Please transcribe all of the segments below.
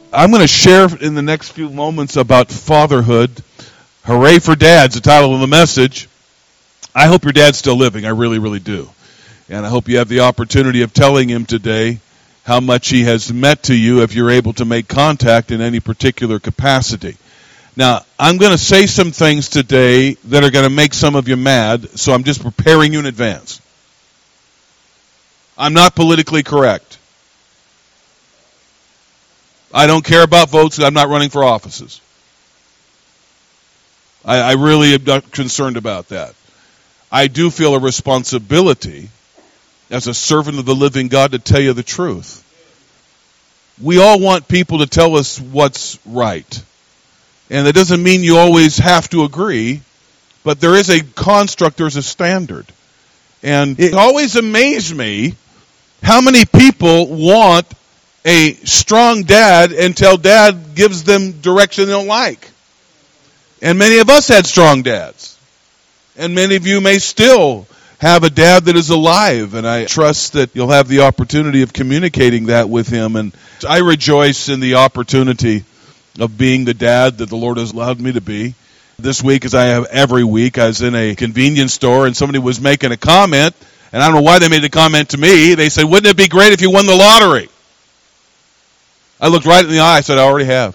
I'm going to share in the next few moments about fatherhood. Hooray for dads, the title of the message. I hope your dad's still living. I really, really do. And I hope you have the opportunity of telling him today how much he has meant to you if you're able to make contact in any particular capacity. Now, I'm going to say some things today that are going to make some of you mad, so I'm just preparing you in advance. I'm not politically correct. I don't care about votes. I'm not running for offices. I really am not concerned about that. I do feel a responsibility as a servant of the living God to tell you the truth. We all want people to tell us what's right. And that doesn't mean you always have to agree, but there is a construct, there's a standard. And it always amazed me how many people want a strong dad until dad gives them direction they don't like. And many of us had strong dads. And many of you may still have a dad that is alive. And I trust that you'll have the opportunity of communicating that with him. And I rejoice in the opportunity of being the dad that the Lord has allowed me to be. This week, as I have every week, I was in a convenience store and somebody was making a comment. And I don't know why they made the comment to me. They said, "Wouldn't it be great if you won the lottery?" I looked right in the eye. I said, I already have.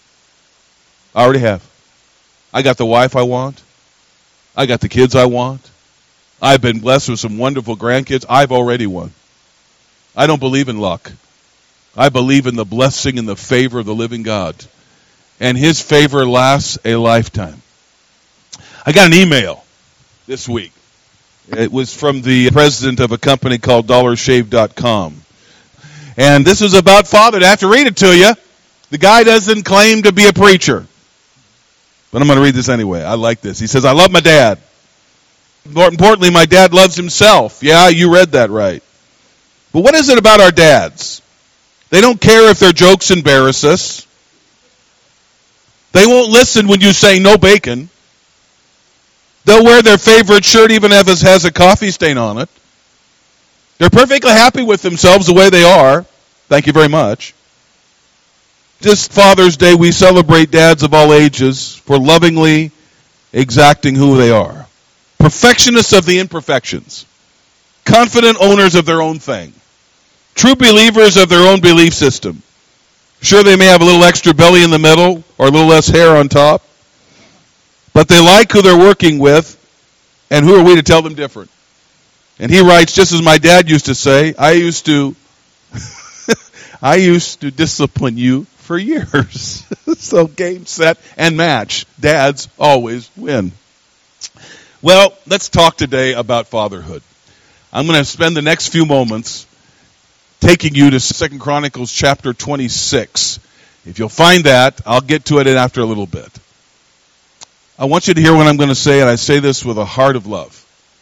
I got the wife I want. I got the kids I want. I've been blessed with some wonderful grandkids. I've already won. I don't believe in luck. I believe in the blessing and the favor of the living God. And his favor lasts a lifetime. I got an email this week. It was from the president of a company called DollarShave.com. And this was about fatherhood. I have to read it to you. The guy doesn't claim to be a preacher. But I'm going to read this anyway. I like this. He says, "I love my dad. More importantly, my dad loves himself." Yeah, you read that right. But what is it about our dads? They don't care if their jokes embarrass us. They won't listen when you say no bacon. They'll wear their favorite shirt even if it has a coffee stain on it. They're perfectly happy with themselves the way they are. Thank you very much. This Father's Day, we celebrate dads of all ages for lovingly exacting who they are. Perfectionists of the imperfections. Confident owners of their own thing. True believers of their own belief system. Sure, they may have a little extra belly in the middle or a little less hair on top. But they like who they're working with, and who are we to tell them different? And he writes, just as my dad used to say, I used to discipline you for years. So game, set, and match. Dads always win. Well, let's talk today about fatherhood. I'm going to spend the next few moments taking you to 2 Chronicles chapter 26. If you'll find that, I'll get to it after a little bit. I want you to hear what I'm going to say, and I say this with a heart of love.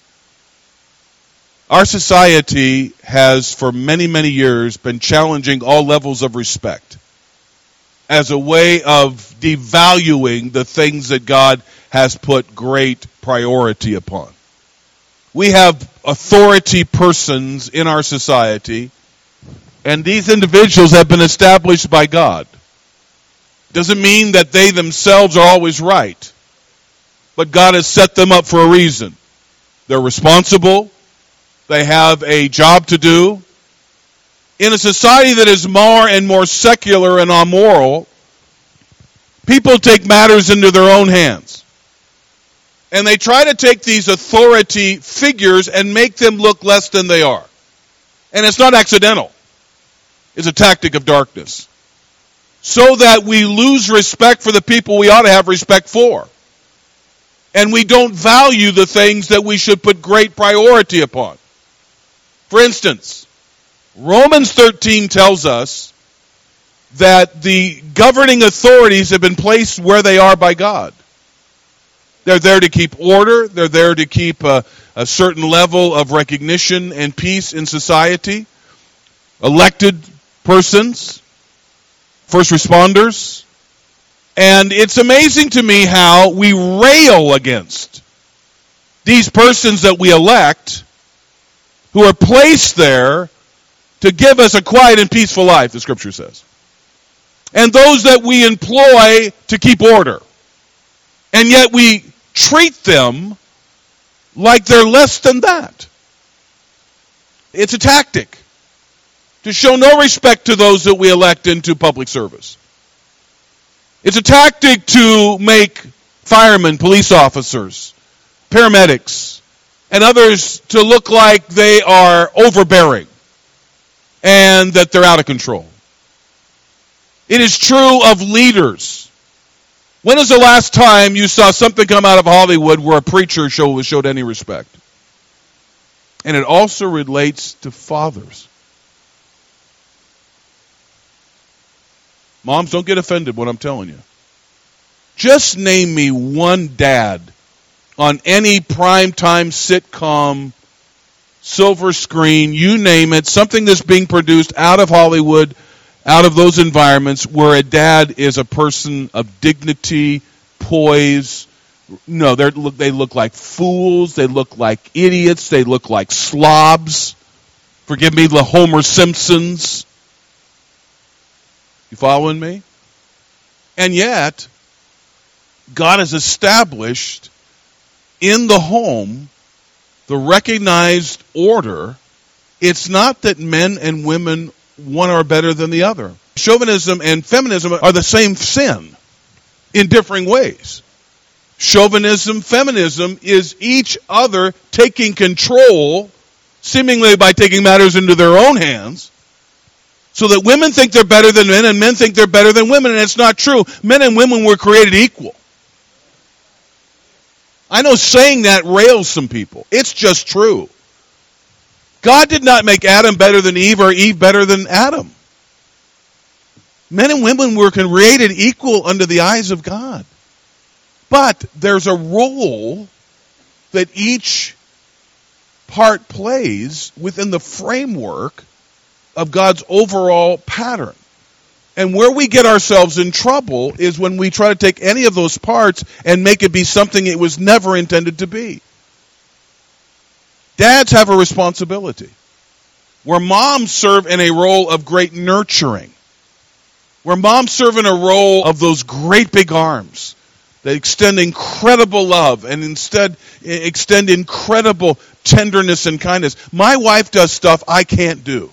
Our society has, for many, many years, been challenging all levels of respect as a way of devaluing the things that God has put great priority upon. We have authority persons in our society, and these individuals have been established by God. Doesn't mean that they themselves are always right. But God has set them up for a reason. They're responsible. They have a job to do. In a society that is more and more secular and amoral, people take matters into their own hands. And they try to take these authority figures and make them look less than they are. And it's not accidental. It's a tactic of darkness. So that we lose respect for the people we ought to have respect for. And we don't value the things that we should put great priority upon. For instance, Romans 13 tells us that the governing authorities have been placed where they are by God. They're there to keep order. They're there to keep a certain level of recognition and peace in society. Elected persons, first responders. And it's amazing to me how we rail against these persons that we elect who are placed there to give us a quiet and peaceful life, the Scripture says. and those that we employ to keep order. And yet we treat them like they're less than that. It's a tactic to show no respect to those that we elect into public service. It's a tactic to make firemen, police officers, paramedics, and others to look like they are overbearing and that they're out of control. It is true of leaders. When is the last time you saw something come out of Hollywood where a preacher showed any respect? And it also relates to fathers. Moms, don't get offended when I'm telling you. Just name me one dad on any primetime sitcom, silver screen, you name it, something that's being produced out of Hollywood, out of those environments where a dad is a person of dignity, poise. No, they look like fools. They look like idiots. They look like slobs. Forgive me, the Homer Simpsons. You following me? And yet, God has established in the home the recognized order. It's not that men and women, one are better than the other. Chauvinism and feminism are the same sin in differing ways. Chauvinism, feminism is each other taking control, seemingly by taking matters into their own hands, so that women think they're better than men and men think they're better than women, and it's not true. Men and women were created equal. I know saying that rails some people. It's just true. God did not make Adam better than Eve or Eve better than Adam. Men and women were created equal under the eyes of God. But there's a role that each part plays within the framework of God's overall pattern. And where we get ourselves in trouble is when we try to take any of those parts and make it be something it was never intended to be. Dads have a responsibility, where moms serve in a role of great nurturing, where moms serve in a role of those great big arms that extend incredible love and instead extend incredible tenderness and kindness. My wife does stuff I can't do.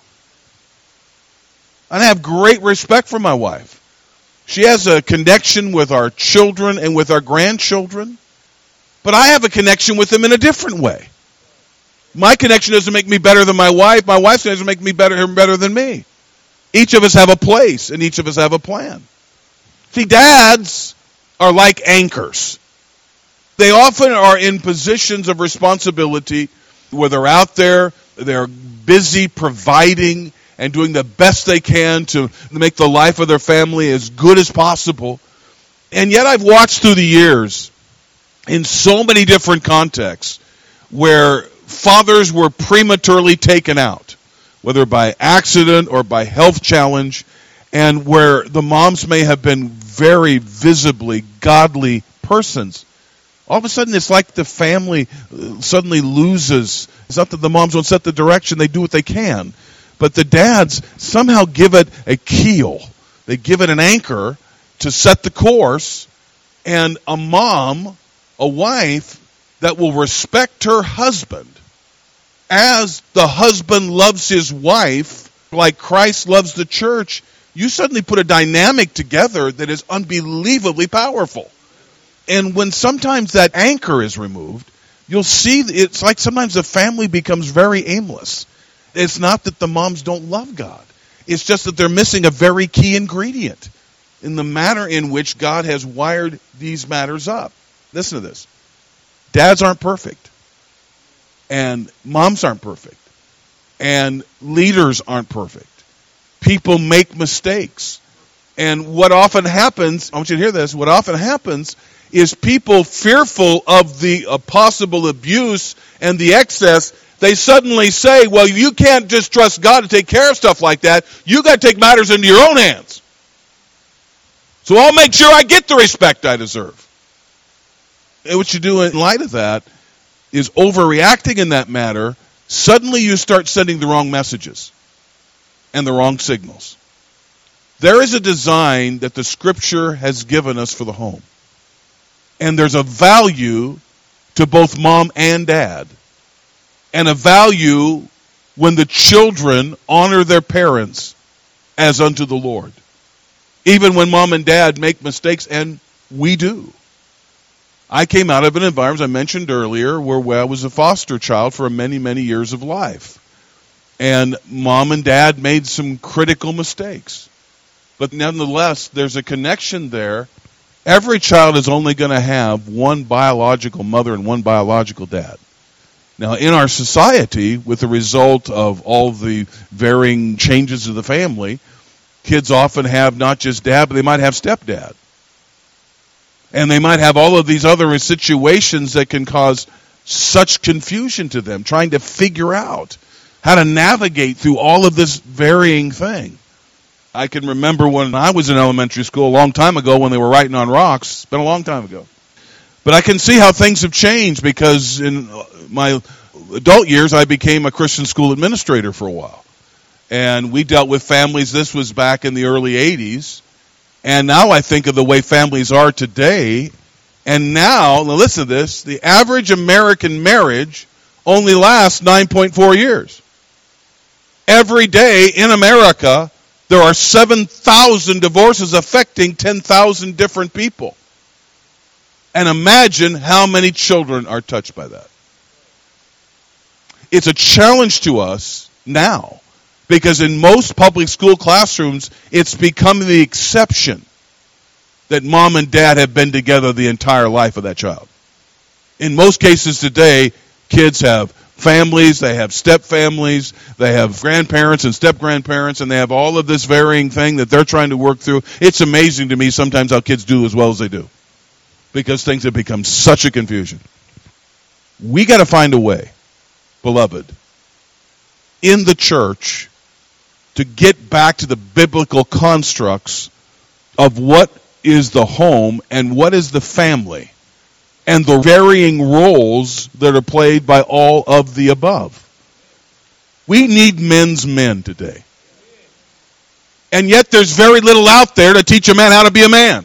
And I have great respect for my wife. She has a connection with our children and with our grandchildren, but I have a connection with them in a different way. My connection doesn't make me better than my wife. My wife's connection doesn't make me better than me. Each of us have a place, and each of us have a plan. See, dads are like anchors. They often are in positions of responsibility where they're out there, they're busy providing and doing the best they can to make the life of their family as good as possible. And yet I've watched through the years in so many different contexts where fathers were prematurely taken out, whether by accident or by health challenge, and where the moms may have been very visibly godly persons. All of a sudden, it's like the family suddenly loses. It's not that the moms don't set the direction. They do what they can. But the dads somehow give it a keel. They give it an anchor to set the course. And a mom, a wife, that will respect her husband as the husband loves his wife, like Christ loves the church, you suddenly put a dynamic together that is unbelievably powerful. And when sometimes that anchor is removed, you'll see it's like sometimes the family becomes very aimless. It's not that the moms don't love God. It's just that they're missing a very key ingredient in the manner in which God has wired these matters up. Listen to this. Dads aren't perfect. And moms aren't perfect. And leaders aren't perfect. People make mistakes. And what often happens, I want you to hear this, what often happens is people fearful of the possible abuse and the excess, they suddenly say, well, you can't just trust God to take care of stuff like that. You got to take matters into your own hands. So I'll make sure I get the respect I deserve. And what you do in light of that is overreacting in that matter. Suddenly you start sending the wrong messages and the wrong signals. There is a design that the Scripture has given us for the home. And there's a value to both mom and dad. And a value when the children honor their parents as unto the Lord. Even when mom and dad make mistakes, and we do. I came out of an environment, as I mentioned earlier, where I was a foster child for many, many years of life. And mom and dad made some critical mistakes. But nonetheless, there's a connection there. Every child is only going to have one biological mother and one biological dad. Now, in our society, with the result of all the varying changes of the family, kids often have not just dad, but they might have stepdad. And they might have all of these other situations that can cause such confusion to them, trying to figure out how to navigate through all of this varying thing. I can remember when I was in elementary school a long time ago when they were writing on rocks. It's been a long time ago. But I can see how things have changed because in my adult years I became a Christian school administrator for a while. And we dealt with families. This was back in the early 80s. And now I think of the way families are today. And now listen to this, the average American marriage only lasts 9.4 years. Every day in America, there are 7,000 divorces affecting 10,000 different people. And imagine how many children are touched by that. It's a challenge to us now, because in most public school classrooms, it's become the exception that mom and dad have been together the entire life of that child. In most cases today, kids have families, they have step-families, they have grandparents and step-grandparents, and they have all of this varying thing that they're trying to work through. It's amazing to me sometimes how kids do as well as they do, because things have become such a confusion. We got to find a way, beloved, in the church to get back to the biblical constructs of what is the home and what is the family, and the varying roles that are played by all of the above. We need men's men today. And yet there's very little out there to teach a man how to be a man.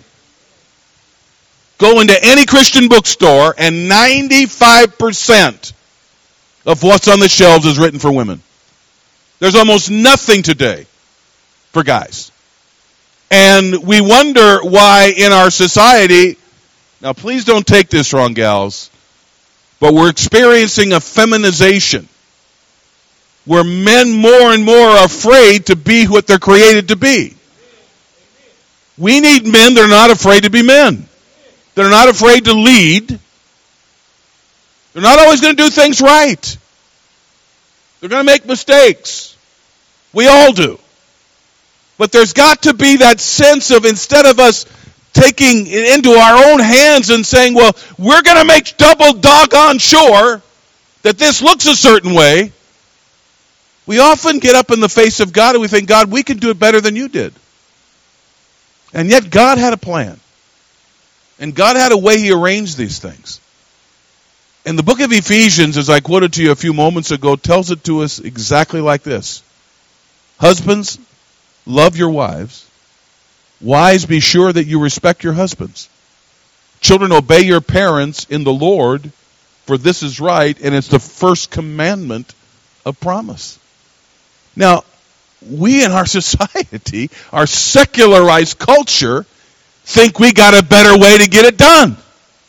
Go into any Christian bookstore and 95% of what's on the shelves is written for women. There's almost nothing today for guys. And we wonder why in our society, now please don't take this wrong, gals, but we're experiencing a feminization where men more and more are afraid to be what they're created to be. We need men that are not afraid to be men. That are not afraid to lead. They're not always going to do things right. They're going to make mistakes. We all do. But there's got to be that sense of, instead of us taking it into our own hands and saying, well, we're going to make double doggone sure that this looks a certain way, we often get up in the face of God and we think, God, we can do it better than you did. And yet God had a plan. And God had a way He arranged these things. And the book of Ephesians, as I quoted to you a few moments ago, tells it to us exactly like this. Husbands, love your wives. Wives, be sure that you respect your husbands. Children, obey your parents in the Lord, for this is right, and it's the first commandment of promise. Now, we in our society, our secularized culture, think we got a better way to get it done.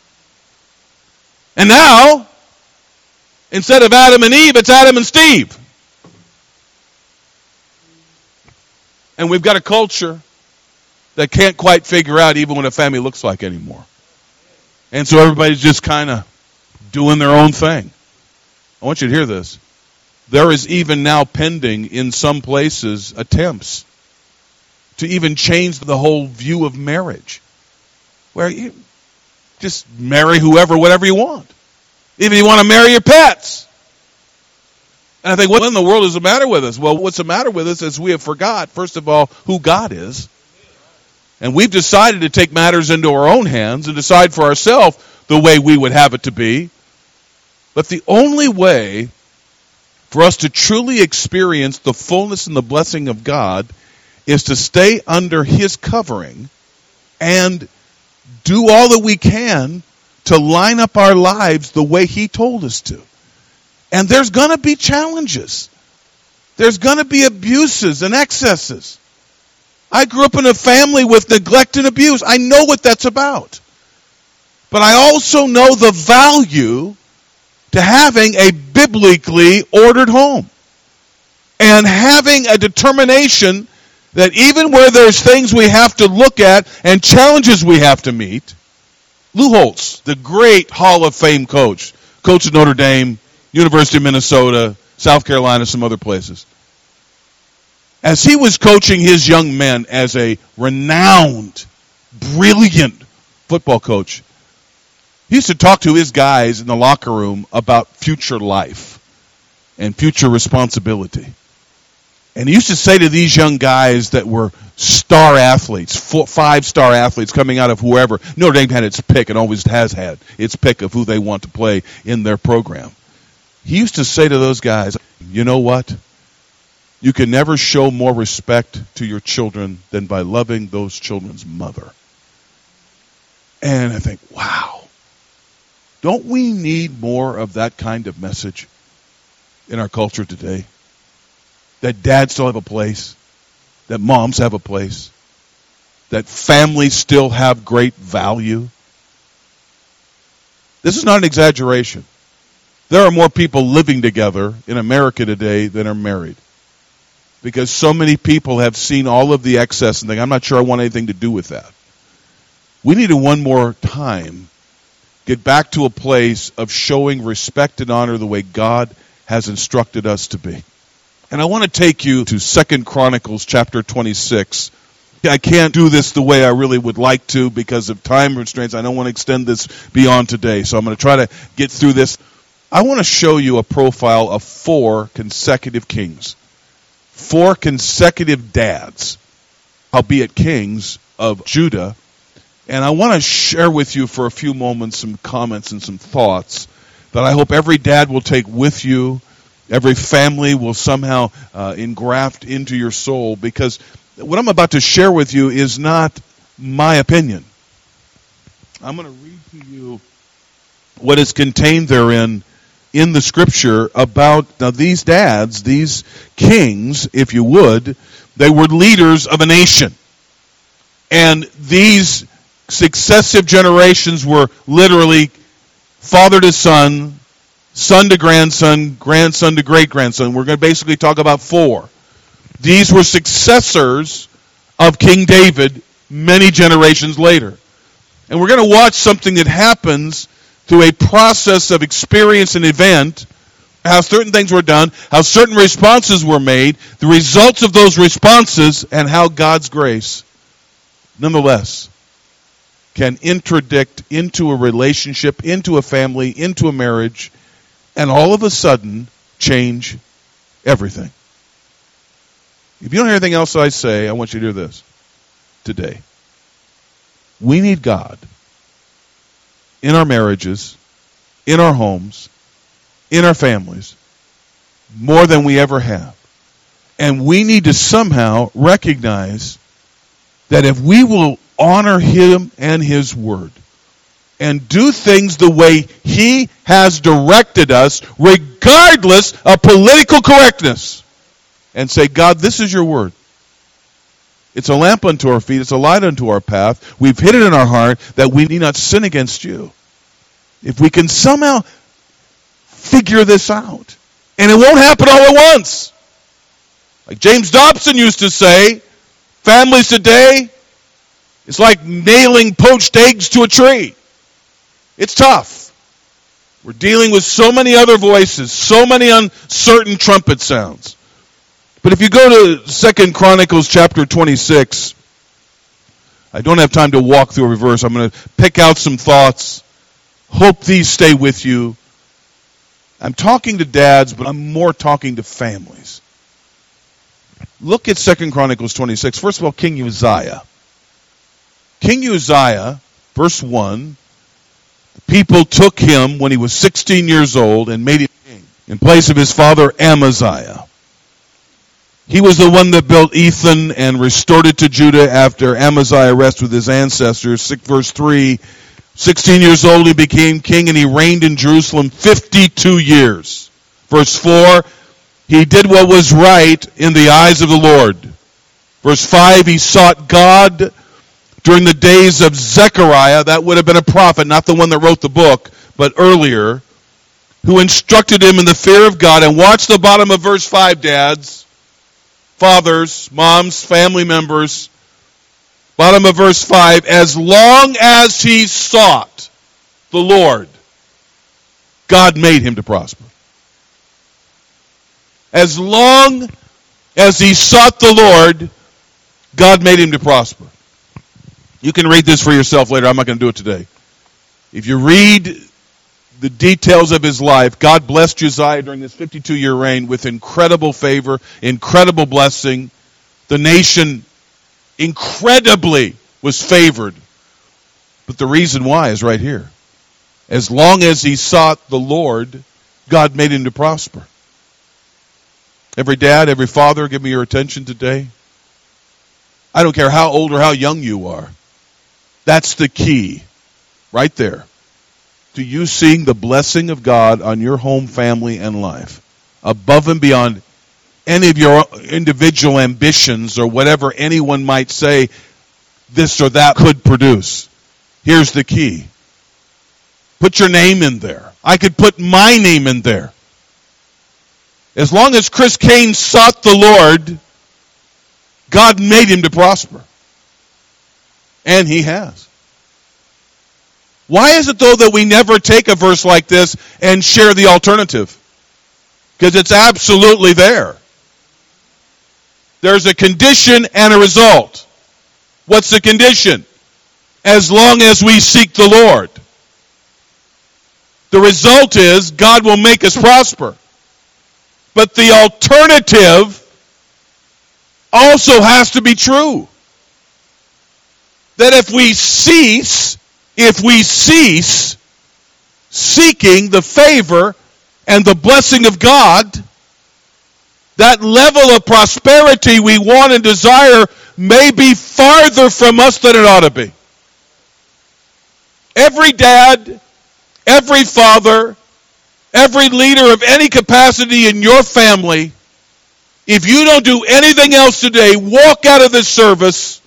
And now, instead of Adam and Eve, it's Adam and Steve. And we've got a culture that can't quite figure out even what a family looks like anymore. And so everybody's just kind of doing their own thing. I want you to hear this. There is even now pending in some places attempts to even change the whole view of marriage, where you just marry whoever, whatever you want. Even you want to marry your pets. And I think, what in the world is the matter with us? Well, what's the matter with us is we have forgot, first of all, who God is. And we've decided to take matters into our own hands and decide for ourselves the way we would have it to be. But the only way for us to truly experience the fullness and the blessing of God is to stay under his covering and do all that we can to line up our lives the way he told us to. And there's going to be challenges. There's going to be abuses and excesses. I grew up in a family with neglect and abuse. I know what that's about. But I also know the value to having a biblically ordered home. And having a determination that even where there's things we have to look at and challenges we have to meet, Lou Holtz, the great Hall of Fame coach at Notre Dame, University of Minnesota, South Carolina, some other places. As he was coaching his young men as a renowned, brilliant football coach, he used to talk to his guys in the locker room about future life and future responsibility. And he used to say to these young guys that were star athletes, 5-star athletes coming out of whoever, Notre Dame had its pick and always has had its pick of who they want to play in their program. He used to say to those guys, you know what? You can never show more respect to your children than by loving those children's mother. And I think, wow. Don't we need more of that kind of message in our culture today? That dads still have a place, that moms have a place, that families still have great value. This is not an exaggeration. There are more people living together in America today than are married. Because so many people have seen all of the excess and think, I'm not sure I want anything to do with that. We need to one more time get back to a place of showing respect and honor the way God has instructed us to be. And I want to take you to 2 Chronicles chapter 26. I can't do this the way I really would like to because of time restraints. I don't want to extend this beyond today. So I'm going to try to get through this. I want to show you a profile of 4 consecutive kings. 4 consecutive dads, albeit kings of Judah. And I want to share with you for a few moments some comments and some thoughts that I hope every dad will take with you. Every family will somehow engraft into your soul, because what I'm about to share with you is not my opinion. I'm going to read to you what is contained therein in the scripture about these dads, these kings, if you would. They were leaders of a nation. And these successive generations were literally father to son, son to grandson, grandson to great-grandson. We're going to basically talk about 4. These were successors of King David many generations later. And we're going to watch something that happens through a process of experience and event, how certain things were done, how certain responses were made, the results of those responses, and how God's grace, nonetheless, can interdict into a relationship, into a family, into a marriage, and all of a sudden, change everything. If you don't hear anything else I say, I want you to hear this today. We need God in our marriages, in our homes, in our families, more than we ever have. And we need to somehow recognize that if we will honor Him and His Word, and do things the way He has directed us, regardless of political correctness. And say, God, this is your word. It's a lamp unto our feet. It's a light unto our path. We've hid it in our heart that we need not sin against you. If we can somehow figure this out. And it won't happen all at once. Like James Dobson used to say, families today, it's like nailing poached eggs to a tree. It's tough. We're dealing with so many other voices, so many uncertain trumpet sounds. But if you go to 2 Chronicles chapter 26, I don't have time to walk through every verse. I'm going to pick out some thoughts. Hope these stay with you. I'm talking to dads, but I'm more talking to families. Look at 2 Chronicles 26. First of all, King Uzziah. King Uzziah, verse 1, people took him when he was 16 years old and made him king in place of his father Amaziah. He was the one that built Ethan and restored it to Judah after Amaziah rested with his ancestors. Verse 3, 16 years old he became king and he reigned in Jerusalem 52 years. Verse 4, he did what was right in the eyes of the Lord. Verse 5, he sought God during the days of Zechariah. That would have been a prophet, not the one that wrote the book, but earlier, who instructed him in the fear of God. And watch the bottom of verse 5, dads, fathers, moms, family members. Bottom of verse 5, as long as he sought the Lord, God made him to prosper. As long as he sought the Lord, God made him to prosper. You can read this for yourself later. I'm not going to do it today. If you read the details of his life, God blessed Josiah during this 52-year reign with incredible favor, incredible blessing. The nation incredibly was favored. But the reason why is right here. As long as he sought the Lord, God made him to prosper. Every dad, every father, give me your attention today. I don't care how old or how young you are. That's the key right there to you seeing the blessing of God on your home, family, and life above and beyond any of your individual ambitions or whatever anyone might say this or that could produce. Here's the key. Put your name in there. I could put my name in there. As long as Chris Kane sought the Lord, God made him to prosper. And he has. Why is it, though, that we never take a verse like this and share the alternative? Because it's absolutely there. There's a condition and a result. What's the condition? As long as we seek the Lord. The result is God will make us prosper. But the alternative also has to be true. That if we cease seeking the favor and the blessing of God, that level of prosperity we want and desire may be farther from us than it ought to be. Every dad, every father, every leader of any capacity in your family, if you don't do anything else today, walk out of this service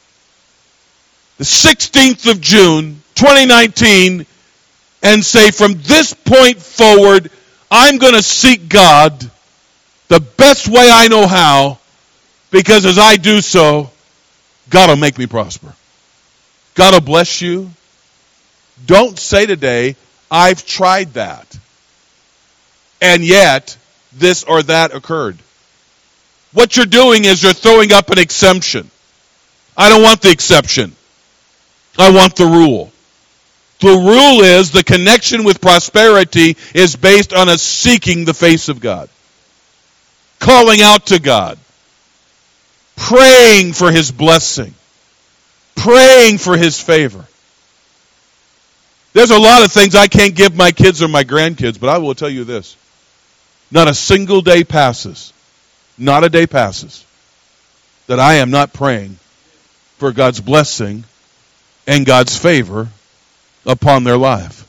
the 16th of June, 2019, and say, from this point forward, I'm going to seek God the best way I know how, because as I do so, God will make me prosper. God will bless you. Don't say today, I've tried that, and yet this or that occurred. What you're doing is you're throwing up an exemption. I don't want the exception. I want the rule. The rule is the connection with prosperity is based on us seeking the face of God. Calling out to God. Praying for his blessing. Praying for his favor. There's a lot of things I can't give my kids or my grandkids, but I will tell you this. Not a single day passes. Not a day passes that I am not praying for God's blessing and God's favor upon their life.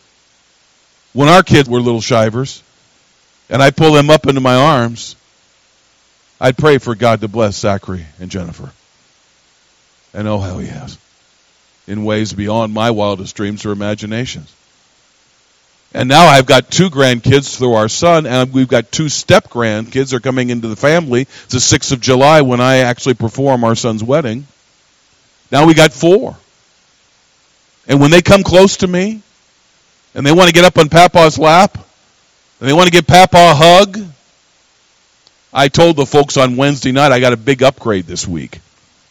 When our kids were little shivers, and I pull them up into my arms, I'd pray for God to bless Zachary and Jennifer. And oh, how he has. In ways beyond my wildest dreams or imaginations. And now I've got 2 grandkids through our son, and we've got 2 step-grandkids are coming into the family. It's the 6th of July when I actually perform our son's wedding. Now we got 4. And when they come close to me, and they want to get up on Papa's lap, and they want to give Papa a hug, I told the folks on Wednesday night I got a big upgrade this week.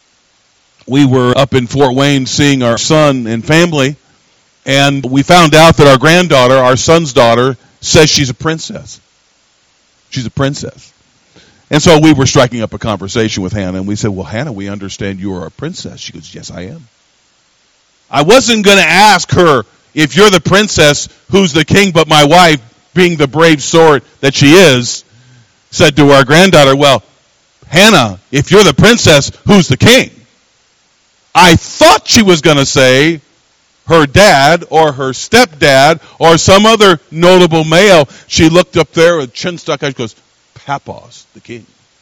We were up in Fort Wayne seeing our son and family, and we found out that our granddaughter, our son's daughter, says she's a princess. She's a princess. And so we were striking up a conversation with Hannah, and we said, well, Hannah, we understand you are a princess. She goes, yes, I am. I wasn't going to ask her, if you're the princess, who's the king? But my wife, being the brave sort that she is, said to our granddaughter, well, Hannah, if you're the princess, who's the king? I thought she was going to say her dad or her stepdad or some other notable male. She looked up there with chin stuck out. She goes, Papa's the king.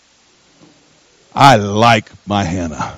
I like my Hannah.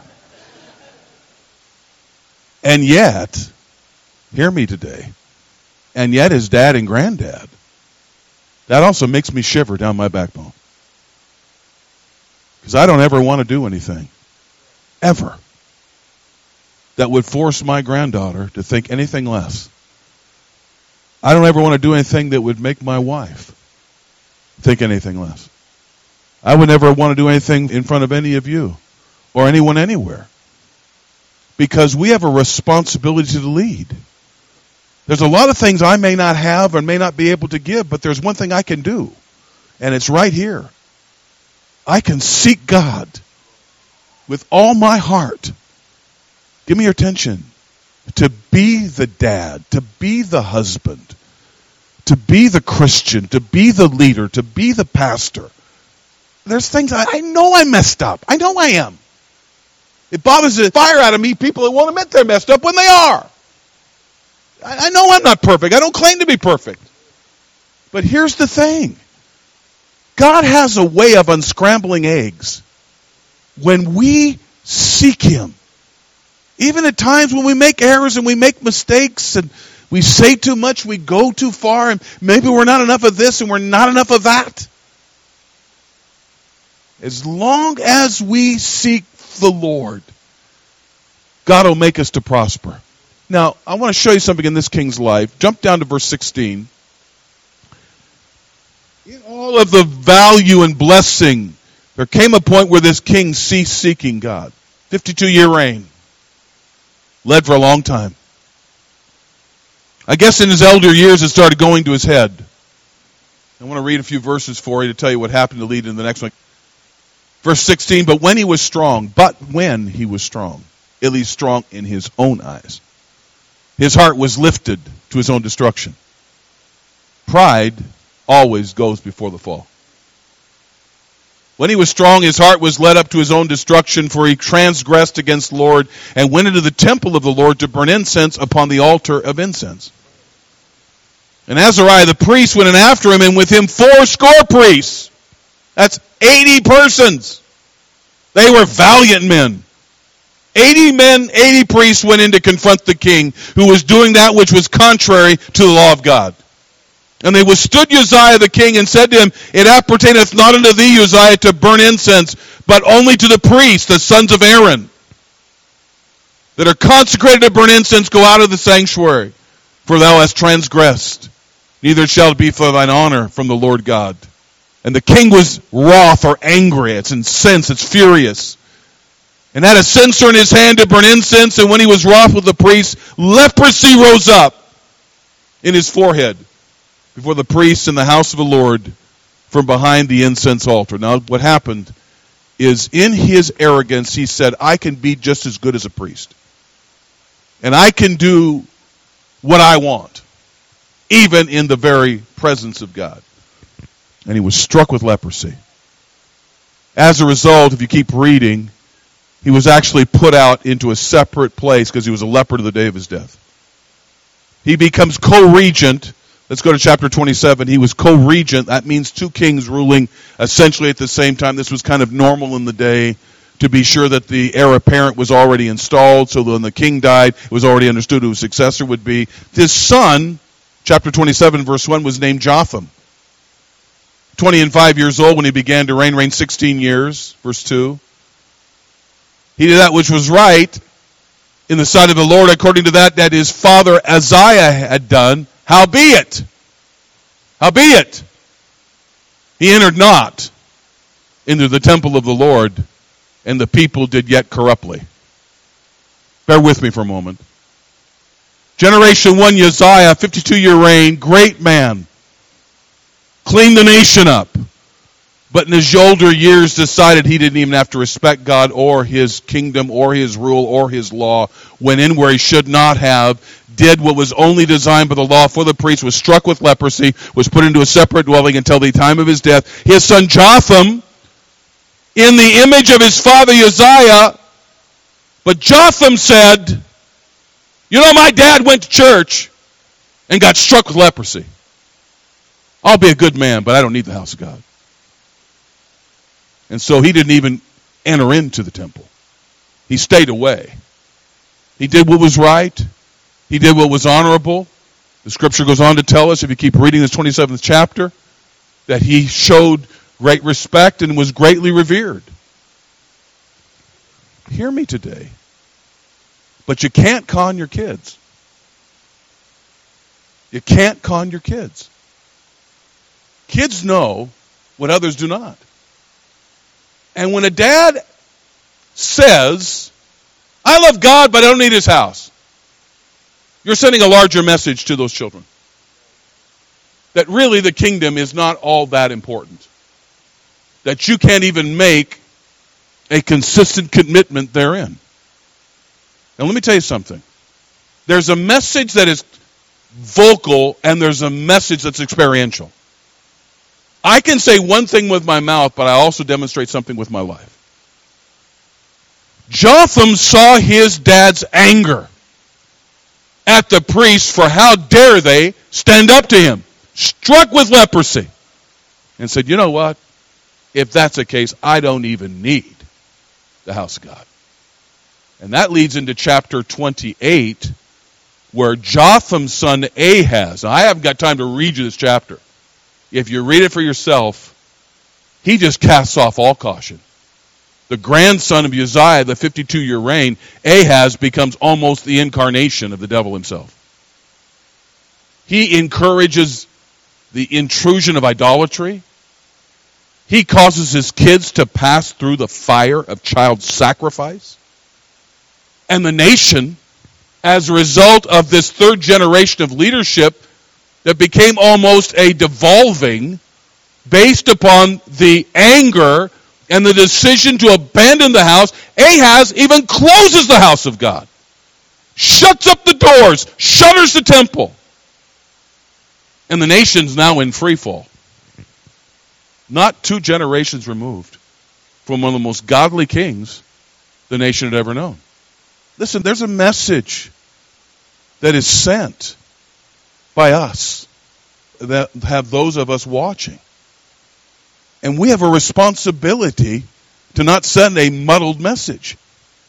And yet, hear me today, and yet his dad and granddad, that also makes me shiver down my backbone. Because I don't ever want to do anything, ever, that would force my granddaughter to think anything less. I don't ever want to do anything that would make my wife think anything less. I would never want to do anything in front of any of you or anyone anywhere. Because we have a responsibility to lead. There's a lot of things I may not have and may not be able to give, but there's one thing I can do, and it's right here. I can seek God with all my heart. Give me your attention. To be the dad, to be the husband, to be the Christian, to be the leader, to be the pastor. There's things I know I messed up. I know I am. It bothers the fire out of me, people that won't admit they're messed up when they are. I know I'm not perfect. I don't claim to be perfect. But here's the thing. God has a way of unscrambling eggs. When we seek Him, even at times when we make errors and we make mistakes and we say too much, we go too far, and maybe we're not enough of this and we're not enough of that. As long as we seek the Lord, God will make us to prosper. Now, I want to show you something in this king's life. Jump down to verse 16. In all of the value and blessing, there came a point where this king ceased seeking God. 52-year reign. Led for a long time. I guess in his elder years it started going to his head. I want to read a few verses for you to tell you what happened to lead in the next one. Verse 16, but when he was strong, at least strong in his own eyes, his heart was lifted to his own destruction. Pride always goes before the fall. When he was strong, his heart was led up to his own destruction, for he transgressed against the Lord and went into the temple of the Lord to burn incense upon the altar of incense. And Azariah the priest went in after him, and with him 80 priests. That's 80 persons. They were valiant men. 80 men, 80 priests went in to confront the king, who was doing that which was contrary to the law of God. And they withstood Uzziah the king and said to him, it appertaineth not unto thee, Uzziah, to burn incense, but only to the priests, the sons of Aaron, that are consecrated to burn incense. Go out of the sanctuary, for thou hast transgressed. Neither shall it be for thine honor from the Lord God. And the king was wroth or angry. It's incensed. It's furious. And had a censer in his hand to burn incense. And when he was wroth with the priests, leprosy rose up in his forehead before the priests in the house of the Lord from behind the incense altar. Now what happened is, in his arrogance, he said, I can be just as good as a priest. And I can do what I want, even in the very presence of God. And he was struck with leprosy. As a result, if you keep reading, he was actually put out into a separate place because he was a leper to the day of his death. He becomes co-regent. Let's go to chapter 27. He was co-regent. That means two kings ruling essentially at the same time. This was kind of normal in the day, to be sure that the heir apparent was already installed, so that when the king died, it was already understood who his successor would be. His son, chapter 27, verse 1, was named Jotham. 25 years old when he began to reigned 16 years, verse 2. He did that which was right in the sight of the Lord, according to that his father Uzziah had done. Howbeit, he entered not into the temple of the Lord, and the people did yet corruptly. Bear with me for a moment. Generation 1, Uzziah, 52-year reign, great man. Cleaned the nation up. But in his older years decided he didn't even have to respect God or his kingdom or his rule or his law. Went in where he should not have. Did what was only designed by the law for the priest. Was struck with leprosy. Was put into a separate dwelling until the time of his death. His son Jotham, in the image of his father Uzziah. But Jotham said, you know, my dad went to church and got struck with leprosy. I'll be a good man, but I don't need the house of God. And so he didn't even enter into the temple. He stayed away. He did what was right. He did what was honorable. The scripture goes on to tell us, if you keep reading this 27th chapter, that he showed great respect and was greatly revered. Hear me today. But you can't con your kids. You can't con your kids. Kids know what others do not. And when a dad says, I love God, but I don't need his house, you're sending a larger message to those children. That really the kingdom is not all that important. That you can't even make a consistent commitment therein. Now let me tell you something. There's a message that is vocal and there's a message that's experiential. I can say one thing with my mouth, but I also demonstrate something with my life. Jotham saw his dad's anger at the priests for how dare they stand up to him, struck with leprosy, and said, you know what? If that's the case, I don't even need the house of God. And that leads into chapter 28, where Jotham's son Ahaz, now I haven't got time to read you this chapter. If you read it for yourself, he just casts off all caution. The grandson of Uzziah, the 52-year reign, Ahaz becomes almost the incarnation of the devil himself. He encourages the intrusion of idolatry. He causes his kids to pass through the fire of child sacrifice. And the nation, as a result of this third generation of leadership that became almost a devolving based upon the anger and the decision to abandon the house, Ahaz even closes the house of God, shuts up the doors, shutters the temple. And the nation's now in free fall. Not 2 generations removed from one of the most godly kings the nation had ever known. Listen, there's a message that is sent by us that have those of us watching. And we have a responsibility to not send a muddled message.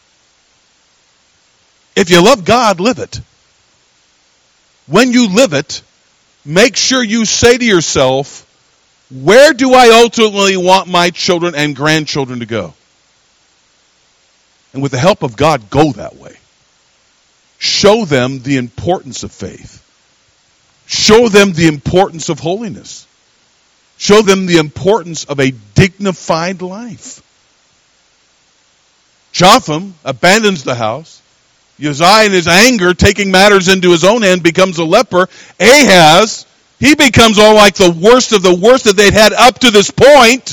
If you love God, live it. When you live it, make sure you say to yourself, where do I ultimately want my children and grandchildren to go? And with the help of God, go that way. Show them the importance of faith. Show them the importance of holiness. Show them the importance of a dignified life. Jotham abandons the house. Uzziah, in his anger, taking matters into his own hand, becomes a leper. Ahaz, he becomes all like the worst of the worst that they'd had up to this point.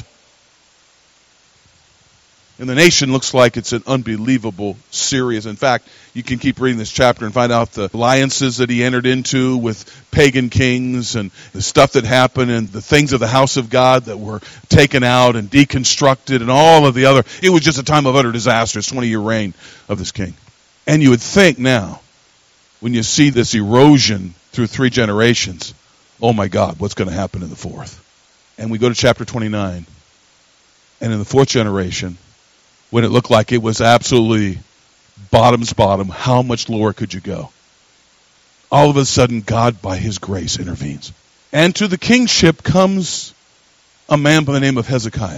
And the nation looks like it's an unbelievable series. In fact, you can keep reading this chapter and find out the alliances that he entered into with pagan kings and the stuff that happened and the things of the house of God that were taken out and deconstructed and all of the other. It was just a time of utter disaster. It's 20-year reign of this king. And you would think now, when you see this erosion through 3 generations, oh my God, what's going to happen in the 4th? And we go to chapter 29. And in the 4th generation, when it looked like it was absolutely bottom's bottom, how much lower could you go? All of a sudden, God, by his grace, intervenes. And to the kingship comes a man by the name of Hezekiah.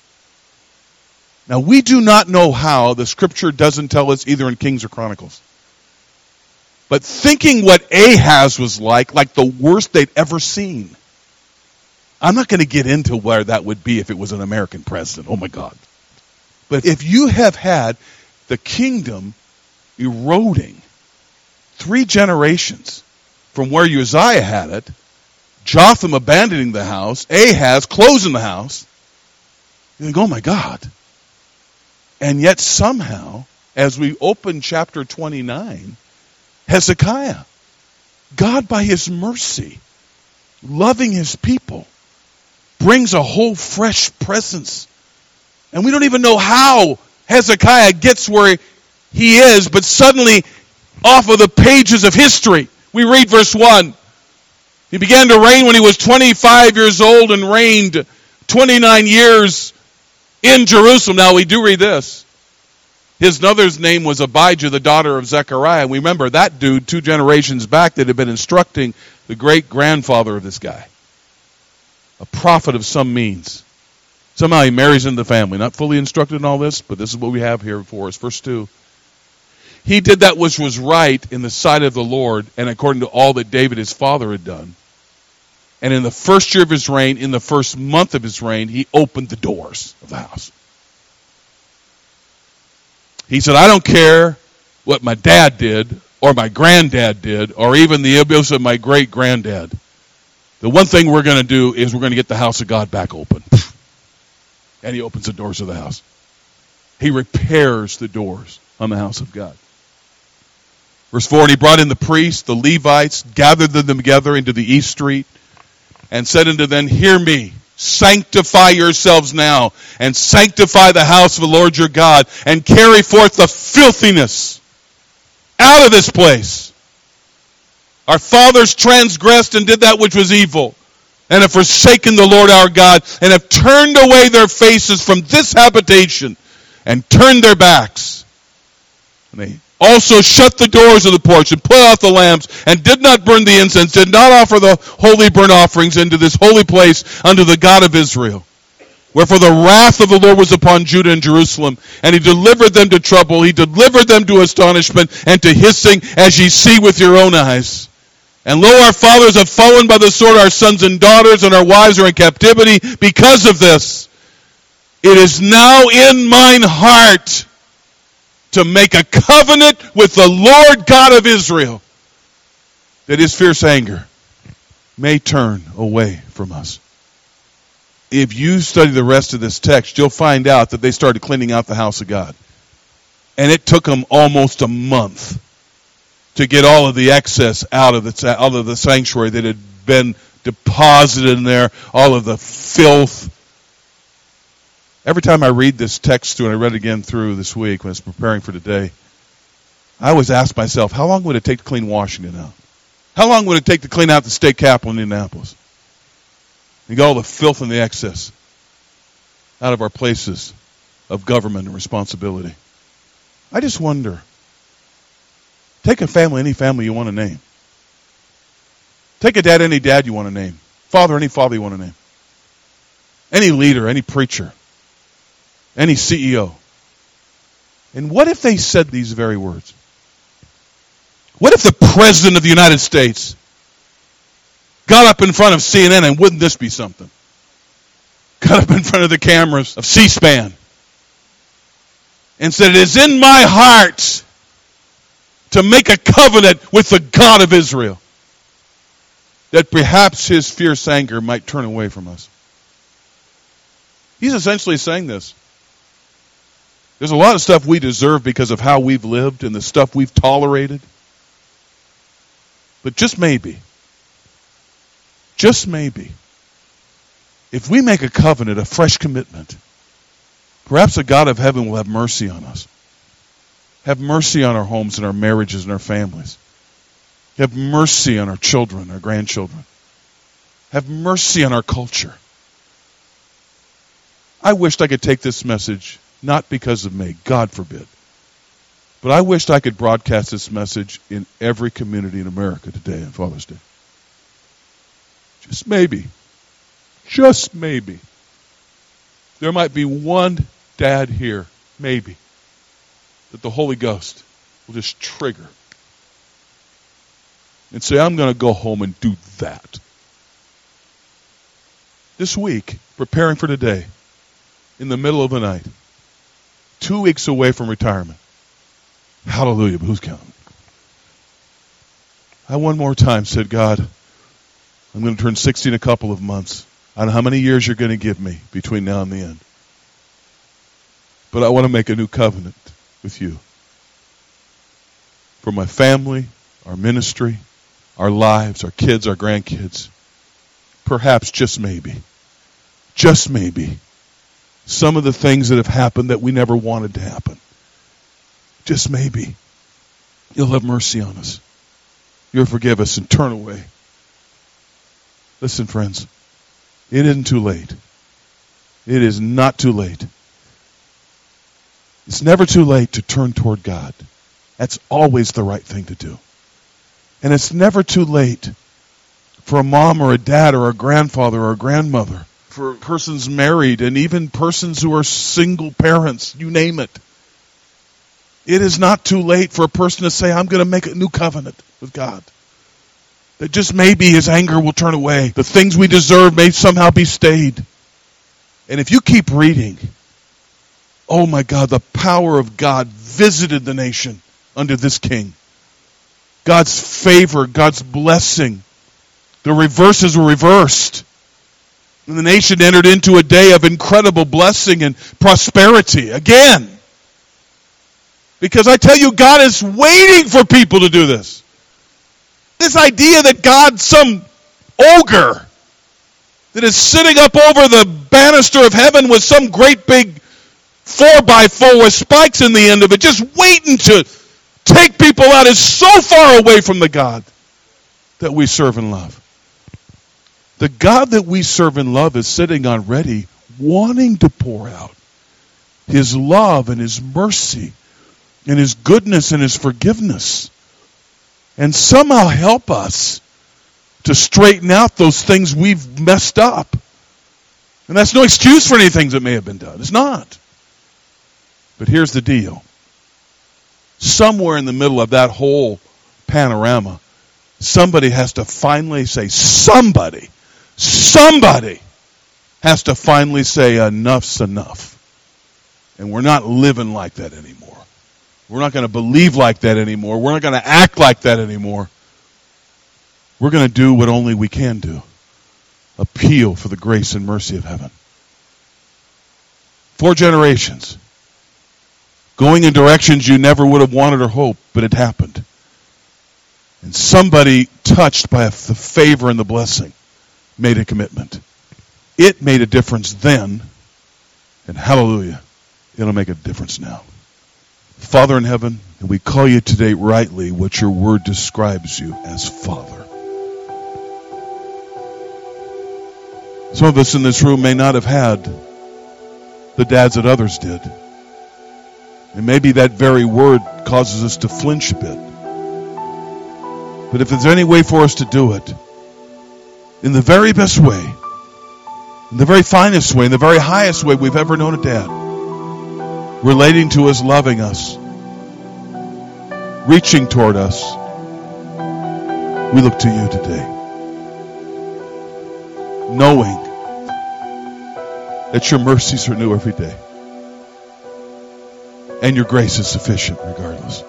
Now, we do not know how. The scripture doesn't tell us either in Kings or Chronicles. But thinking what Ahaz was like the worst they'd ever seen. I'm not going to get into where that would be if it was an American president. Oh my God. But if you have had the kingdom eroding 3 generations from where Uzziah had it, Jotham abandoning the house, Ahaz closing the house, you think, oh my God. And yet somehow, as we open chapter 29, Hezekiah, God by his mercy, loving his people, brings a whole fresh presence And we don't even know how Hezekiah gets where he is, but suddenly, off of the pages of history, we read verse 1. He began to reign when he was 25 years old and reigned 29 years in Jerusalem. Now, we do read this. His mother's name was Abijah, the daughter of Zechariah. And we remember that dude 2 generations back that had been instructing the great-grandfather of this guy. A prophet of some means. Somehow he marries into the family. Not fully instructed in all this, but this is what we have here for us. Verse 2. He did that which was right in the sight of the Lord, and according to all that David his father had done. And in the first year of his reign, in the first month of his reign, he opened the doors of the house. He said, I don't care what my dad did, or my granddad did, or even the abuse of my great-granddad. The one thing we're going to do is we're going to get the house of God back open. And he opens the doors of the house. He repairs the doors on the house of God. Verse 4, and he brought in the priests, the Levites, gathered them together into the east street, and said unto them, hear me, sanctify yourselves now, and sanctify the house of the Lord your God, and carry forth the filthiness out of this place. Our fathers transgressed and did that which was evil, and have forsaken the Lord our God, and have turned away their faces from this habitation, and turned their backs. And they also shut the doors of the porch, and put out the lamps, and did not burn the incense, did not offer the holy burnt offerings into this holy place unto the God of Israel. Wherefore the wrath of the Lord was upon Judah and Jerusalem, and he delivered them to trouble, he delivered them to astonishment, and to hissing, as ye see with your own eyes. And lo, our fathers have fallen by the sword, our sons and daughters, and our wives are in captivity because of this. It is now in mine heart to make a covenant with the Lord God of Israel, that his fierce anger may turn away from us. If you study the rest of this text, you'll find out that they started cleaning out the house of God. And it took them almost a month to get all of the excess out of the sanctuary that had been deposited in there, all of the filth. Every time I read this text through, and I read it again through this week when I was preparing for today, I always ask myself, how long would it take to clean Washington out? How long would it take to clean out the state capitol in Indianapolis? And get all the filth and the excess out of our places of government and responsibility. I just wonder, take a family, any family you want to name. Take a dad, any dad you want to name. Father, any father you want to name. Any leader, any preacher. Any CEO. And what if they said these very words? What if the President of the United States got up in front of CNN, and wouldn't this be something? Got up in front of the cameras of C-SPAN and said, it is in my heart to make a covenant with the God of Israel, that perhaps his fierce anger might turn away from us. He's essentially saying this. There's a lot of stuff we deserve because of how we've lived and the stuff we've tolerated. But just maybe, if we make a covenant, a fresh commitment, perhaps the God of heaven will have mercy on us. Have mercy on our homes and our marriages and our families. Have mercy on our children, our grandchildren. Have mercy on our culture. I wished I could take this message, not because of me, God forbid, but I wished I could broadcast this message in every community in America today on Father's Day. Just maybe, there might be one dad here, maybe, that the Holy Ghost will just trigger and say, I'm going to go home and do that. This week, preparing for today, in the middle of the night, 2 weeks away from retirement. Hallelujah, but who's counting? I one more time said, God, I'm going to turn 60 in a couple of months. I don't know how many years you're going to give me between now and the end. But I want to make a new covenant with you. For my family, our ministry, our lives, our kids, our grandkids. Perhaps just maybe, some of the things that have happened that we never wanted to happen. Just maybe you'll have mercy on us. You'll forgive us and turn away. Listen, friends, it isn't too late. It is not too late. It's never too late to turn toward God. That's always the right thing to do. And it's never too late for a mom or a dad or a grandfather or a grandmother, for persons married and even persons who are single parents, you name it. It is not too late for a person to say, I'm going to make a new covenant with God. That just maybe his anger will turn away. The things we deserve may somehow be stayed. And if you keep reading, oh my God, the power of God visited the nation under this king. God's favor, God's blessing. The reverses were reversed. And the nation entered into a day of incredible blessing and prosperity again. Because I tell you, God is waiting for people to do this. This idea that God's some ogre that is sitting up over the banister of heaven with some great big 4x4 with spikes in the end of it, just waiting to take people out, is so far away from the God that we serve and love. The God that we serve and love is sitting on ready, wanting to pour out his love and his mercy and his goodness and his forgiveness, and somehow help us to straighten out those things we've messed up. And that's no excuse for any things that may have been done. It's not. But here's the deal. Somewhere in the middle of that whole panorama, somebody has to finally say, somebody has to finally say, enough's enough. And we're not living like that anymore. We're not going to believe like that anymore. We're not going to act like that anymore. We're going to do what only we can do. Appeal for the grace and mercy of heaven. 4 generations. Going in directions you never would have wanted or hoped, but it happened. And somebody touched by the favor and the blessing made a commitment. It made a difference then, and hallelujah, it'll make a difference now. Father in heaven, and we call you today rightly what your word describes you as, Father. Some of us in this room may not have had the dads that others did. And maybe that very word causes us to flinch a bit. But if there's any way for us to do it, in the very best way, in the very finest way, in the very highest way we've ever known a dad, relating to us, loving us, reaching toward us, we look to you today, knowing that your mercies are new every day and your grace is sufficient regardless.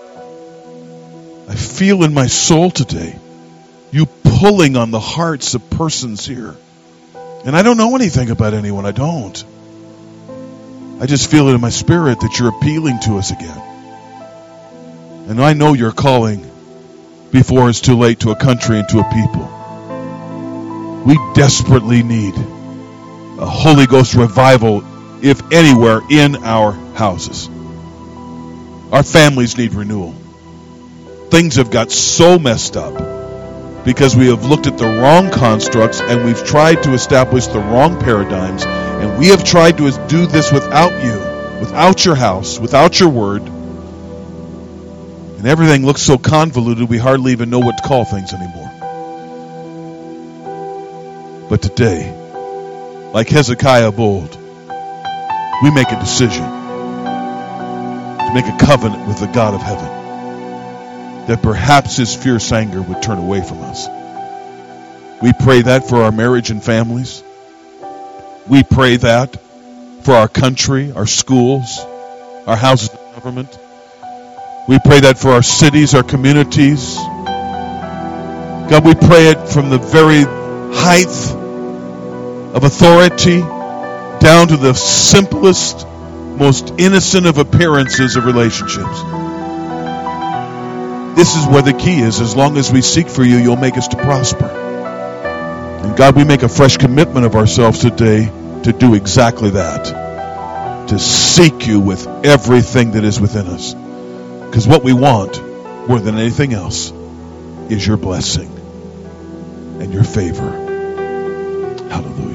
I feel in my soul today you pulling on the hearts of persons here. And I don't know anything about anyone. I don't. I just feel it in my spirit that you're appealing to us again. And I know you're calling before it's too late to a country and to a people. We desperately need a Holy Ghost revival, if anywhere, in our houses. Our families need renewal. Things have got so messed up because we have looked at the wrong constructs and we've tried to establish the wrong paradigms, and we have tried to do this without you, without your house, without your word, and everything looks so convoluted we hardly even know what to call things anymore. But today, like Hezekiah of old, we make a decision to make a covenant with the God of heaven, that perhaps his fierce anger would turn away from us. We pray that for our marriage and families. We pray that for our country, our schools, our houses of government. We pray that for our cities, our communities. God, we pray it from the very height of authority down to the simplest, most innocent of appearances of relationships. This is where the key is. As long as we seek for you, you'll make us to prosper. And God, we make a fresh commitment of ourselves today to do exactly that. to seek you with everything that is within us. Because what we want, more than anything else, is your blessing and your favor. Hallelujah.